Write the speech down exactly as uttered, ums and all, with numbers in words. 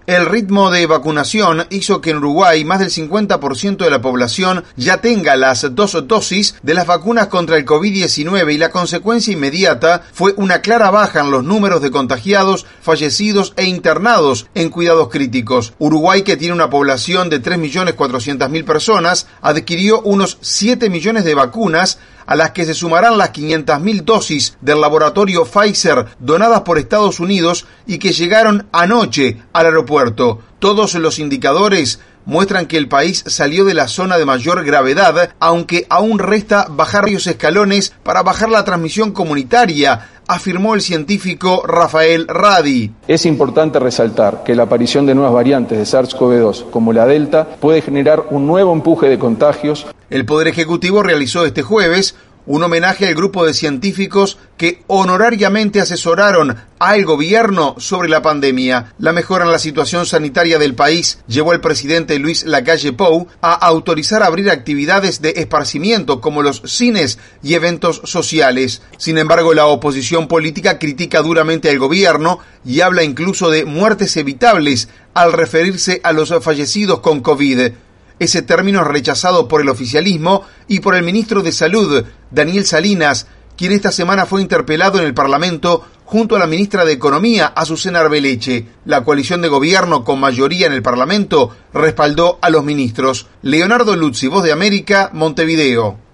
El ritmo de vacunación hizo que en Uruguay más del cincuenta por ciento de la población ya tenga las dos dosis de las vacunas contra el COVID diecinueve y la consecuencia inmediata fue una clara baja en los números de contagiados, fallecidos e internados en cuidados críticos. Uruguay, que tiene una población de tres millones cuatrocientas mil personas, adquirió unos siete millones de vacunas, a las que se sumarán las quinientas mil dosis del laboratorio Pfizer donadas por Estados Unidos y que llegaron anoche al aeropuerto. Todos los indicadores muestran que el país salió de la zona de mayor gravedad, aunque aún resta bajar varios escalones para bajar la transmisión comunitaria, afirmó el científico Rafael Radi. Es importante resaltar que la aparición de nuevas variantes de SARS-CoV dos, como la Delta, puede generar un nuevo empuje de contagios. El Poder Ejecutivo realizó este jueves un homenaje al grupo de científicos que honorariamente asesoraron al gobierno sobre la pandemia. La mejora en la situación sanitaria del país llevó al presidente Luis Lacalle Pou a autorizar abrir actividades de esparcimiento como los cines y eventos sociales. Sin embargo, la oposición política critica duramente al gobierno y habla incluso de muertes evitables al referirse a los fallecidos con COVID. Ese término es rechazado por el oficialismo y por el ministro de Salud, Daniel Salinas, quien esta semana fue interpelado en el Parlamento junto a la ministra de Economía, Azucena Arbeleche. La coalición de gobierno con mayoría en el Parlamento respaldó a los ministros. Leonardo Luzzi, Voz de América, Montevideo.